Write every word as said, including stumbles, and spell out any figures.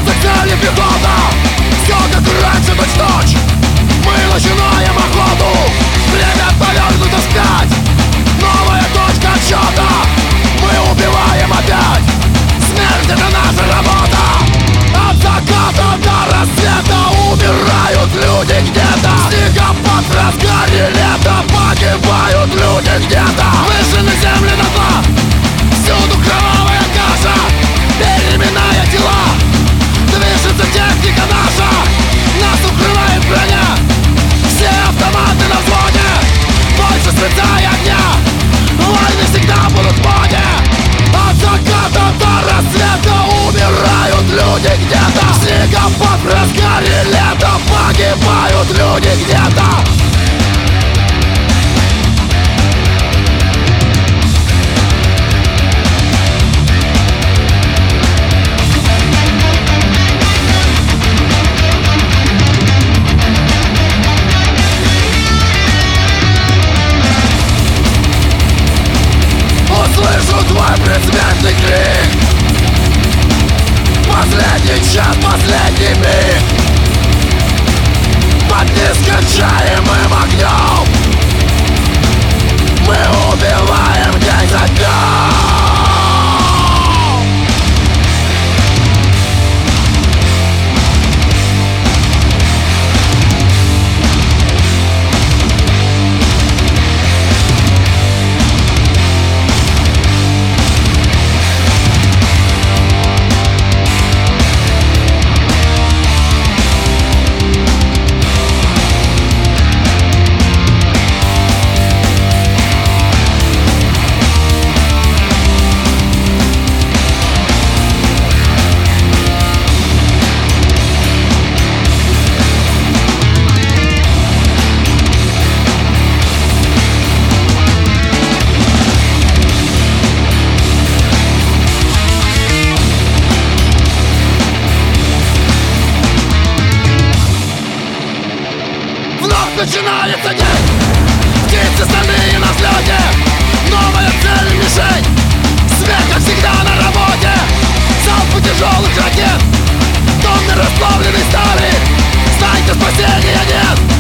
движется к цели пехота. Все как раньше, точь-точь. Мы начинаем охоту. Время повернуто вспять. Новая точка отсчета. Мы убиваем опять. Смерть — это наша работа. От заката до рассвета умирают люди где-то. Снегопад в разгаре лета. Погибают люди где-то. Выжжены земли дотла. Всюду кровавая каша. Переминая тела. Движется техника наша. Нас укрывает броня. Все автоматы на взводе. Больше света и огня. Войны всегда будут в моде. От заката до рассвета умирают люди где-то. Снегопад в разгаре лета. Погибают люди где-то. Услышу твой предсмертный крик. Последний час, последний миг. Под нескончаемым огнем мы убиваем день за днем. Начинается день. Птицы стальные на взлете. Новая цель и мишень. Свет, как всегда, на работе. Залпы тяжелых ракет. Тонны расплавленной стали. Знай-ка, спасения нет.